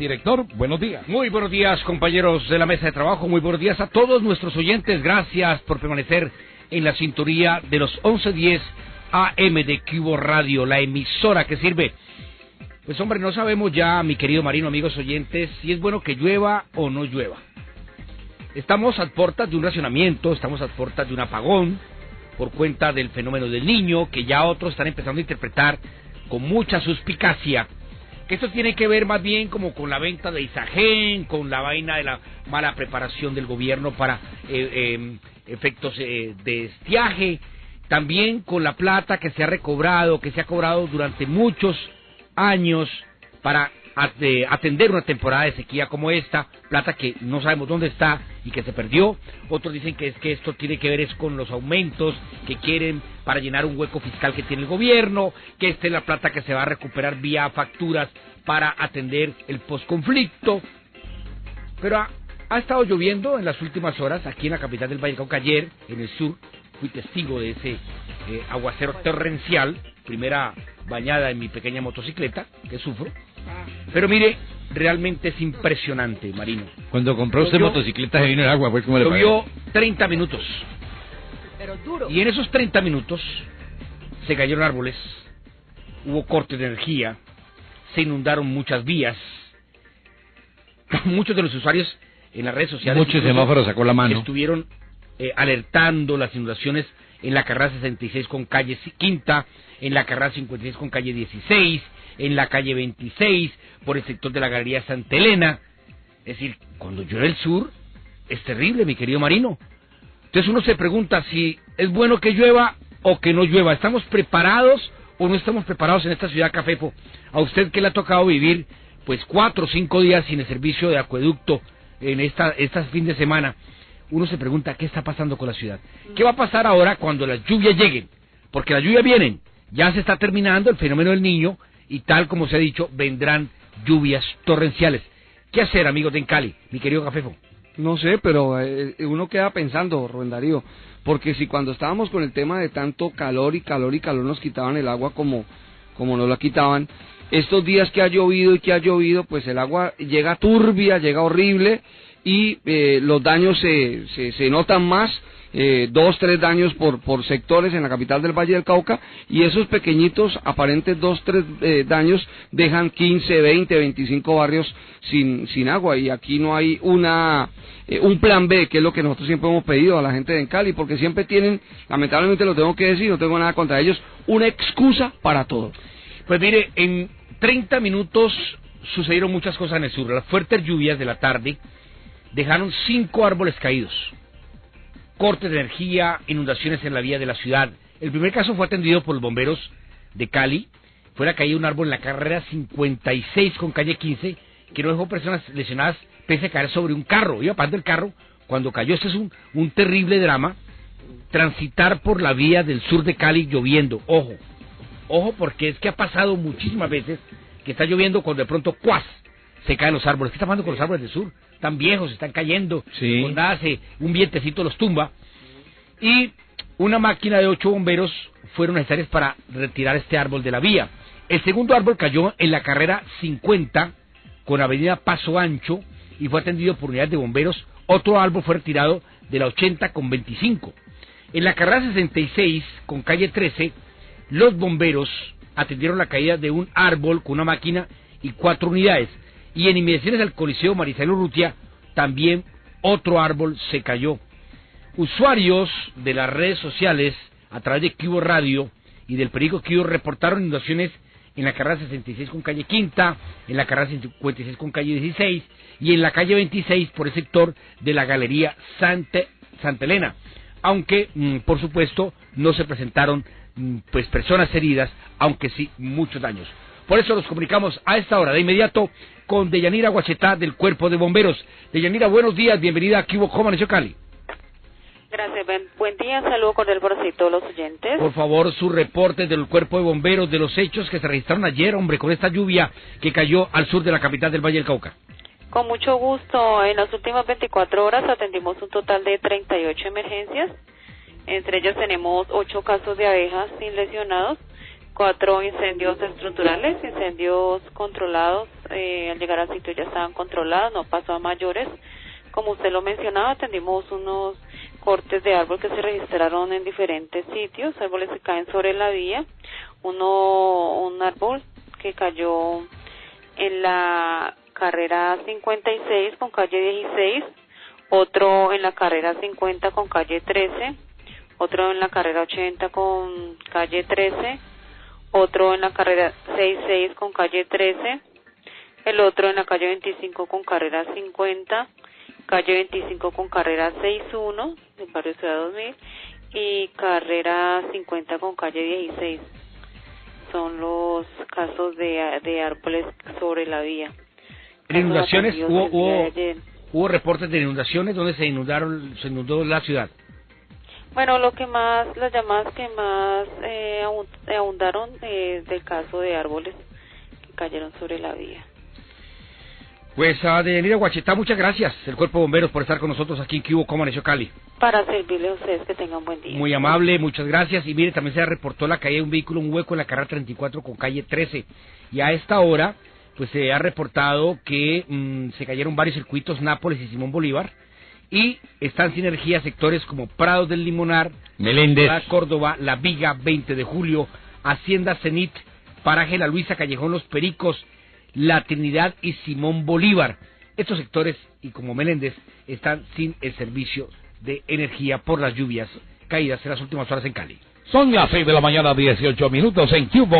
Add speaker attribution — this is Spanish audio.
Speaker 1: Director, buenos días.
Speaker 2: Muy buenos días, compañeros de la mesa de trabajo. Muy buenos días a todos nuestros oyentes. Gracias por permanecer en la sintonía de los 11:10 AM de Cubo Radio, la emisora que sirve. Pues hombre, no sabemos ya, mi querido Marino, amigos oyentes, si es bueno que llueva o no llueva. Estamos a puertas de un racionamiento, estamos a puertas de un apagón por cuenta del fenómeno del Niño, que ya otros están empezando a interpretar con mucha suspicacia, que esto tiene que ver más bien como con la venta de Isagen, con la vaina de la mala preparación del gobierno para efectos de estiaje, también con la plata que se ha recobrado, que se ha cobrado durante muchos años para atender una temporada de sequía como esta, plata que no sabemos dónde está y que se perdió. Otros dicen que es que esto tiene que ver es con los aumentos que quieren para llenar un hueco fiscal que tiene el gobierno, que esta es la plata que se va a recuperar vía facturas para atender el posconflicto. Pero ha estado lloviendo en las últimas horas aquí en la capital del Valle del Cauca. Ayer en el sur fui testigo de ese aguacero torrencial, primera bañada en mi pequeña motocicleta que sufro. Pero mire, realmente es impresionante, Marino.
Speaker 1: Cuando compró usted motocicleta se vino el agua, pues, ¿cómo le parece?
Speaker 2: Llovió 30 minutos.
Speaker 3: Pero duro.
Speaker 2: Y en esos 30 minutos se cayeron árboles, hubo cortes de energía, se inundaron muchas vías. Muchos de los usuarios en las redes sociales,
Speaker 1: muchos semáforos sacó la mano,
Speaker 2: estuvieron alertando las inundaciones en la carrera 66 con calle Quinta, en la carrera 56 con calle 16, en la calle 26, por el sector de la Galería Santa Elena. Es decir, cuando llueve el sur, es terrible, mi querido Marino. Entonces uno se pregunta si es bueno que llueva o que no llueva. ¿Estamos preparados o no estamos preparados en esta ciudad, Cafefo? A usted que le ha tocado vivir pues 4 o 5 días sin el servicio de acueducto en estas fin de semana, uno se pregunta qué está pasando con la ciudad. ¿Qué va a pasar ahora cuando las lluvias lleguen? Porque las lluvias vienen, ya se está terminando el fenómeno del Niño y tal como se ha dicho, vendrán lluvias torrenciales. ¿Qué hacer, amigos de Cali, mi querido Cafefo?
Speaker 4: No sé, pero uno queda pensando, Rubén Darío, porque si cuando estábamos con el tema de tanto calor y calor y calor nos quitaban el agua como nos la quitaban, estos días que ha llovido, pues el agua llega turbia, llega horrible y los daños se notan más, 2, 3 daños por sectores en la capital del Valle del Cauca, y esos pequeñitos, aparentes 2, 3 daños dejan 15, 20, 25 barrios sin agua, y aquí no hay un plan B, que es lo que nosotros siempre hemos pedido a la gente de Cali, porque siempre tienen, lamentablemente lo tengo que decir, no tengo nada contra ellos, una excusa para todo.
Speaker 2: Pues mire, en 30 minutos sucedieron muchas cosas en el sur. Las fuertes lluvias de la tarde dejaron 5 árboles caídos, cortes de energía, inundaciones en la vía de la ciudad. El primer caso fue atendido por los bomberos de Cali. Fue la caída de un árbol en la carrera 56 con calle 15, que no dejó personas lesionadas pese a caer sobre un carro. Iba pasando el carro cuando cayó. Este es un terrible drama, transitar por la vía del sur de Cali lloviendo. Ojo, porque es que ha pasado muchísimas veces que está lloviendo cuando de pronto ¡cuas!, se caen los árboles. ¿Qué está pasando con los árboles del sur? Están viejos, están cayendo,
Speaker 1: sí.
Speaker 2: Con nada, un vientecito los tumba. Y una máquina de 8 bomberos fueron necesarias para retirar este árbol de la vía. El segundo árbol cayó en la carrera 50 con avenida Paso Ancho y fue atendido por unidades de bomberos. Otro árbol fue retirado de la 80 con 25. En la carrera 66 con calle 13, los bomberos atendieron la caída de un árbol con una máquina y 4 unidades. Y en inmediaciones al Coliseo Maricelo Urrutia también otro árbol se cayó. Usuarios de las redes sociales a través de Cubo Radio y del periódico Cubo reportaron inundaciones en la carrera 66 con calle Quinta, en la carrera 56 con calle 16 y en la calle 26 por el sector de la Galería Santa Elena, aunque por supuesto no se presentaron pues personas heridas, aunque sí muchos daños. Por eso nos comunicamos a esta hora de inmediato con Deyanira Guachetá del Cuerpo de Bomberos. Deyanira, buenos días, bienvenida a Cubo. ¿Cómo amaneció Cali?
Speaker 3: Gracias, buen día, saludo cordial por todos los oyentes.
Speaker 2: Por favor, su reporte del Cuerpo de Bomberos de los hechos que se registraron ayer, hombre, con esta lluvia que cayó al sur de la capital del Valle del Cauca.
Speaker 3: Con mucho gusto, en las últimas 24 horas atendimos un total de 38 emergencias. Entre ellos tenemos 8 casos de abejas sin lesionados, 4 incendios estructurales, incendios controlados al llegar al sitio ya estaban controladas, no pasó a mayores. Como usted lo mencionaba, atendimos unos cortes de árbol que se registraron en diferentes sitios, árboles que caen sobre la vía, un árbol que cayó en la carrera 56 con calle 16, otro en la carrera 50 con calle 13, otro en la carrera 80 con calle 13, otro en la carrera 66 con calle 13, el otro en la calle 25 con carrera 50, calle 25 con carrera 61 del barrio Ciudad 2000 y carrera 50 con calle 16. Son casos de árboles sobre la vía.
Speaker 2: En inundaciones, hubo reportes de inundaciones donde se inundó la ciudad.
Speaker 3: Bueno, las llamadas que más abundaron del caso de árboles que cayeron sobre la vía.
Speaker 2: Pues a Deyanira Guachetá, muchas gracias, el Cuerpo de Bomberos, por estar con nosotros aquí en Cubo, ¿Cómo amaneció Cali?
Speaker 3: Para servirle a ustedes, que tengan buen día.
Speaker 2: Muy amable, muchas gracias. Y mire, también se reportó la caída de un vehículo, un hueco en la carrera 34 con calle 13. Y a esta hora, pues se ha reportado que se cayeron varios circuitos, Nápoles y Simón Bolívar, y están sin energía sectores como Prados del Limonar,
Speaker 1: Meléndez,
Speaker 2: La Córdoba, La Viga, 20 de julio, Hacienda Cenit, Paraje La Luisa, Callejón Los Pericos, La Trinidad y Simón Bolívar. Estos sectores, y como Meléndez, están sin el servicio de energía por las lluvias caídas en las últimas horas en Cali.
Speaker 1: son las 6 de la mañana, 18 minutos en Cubo.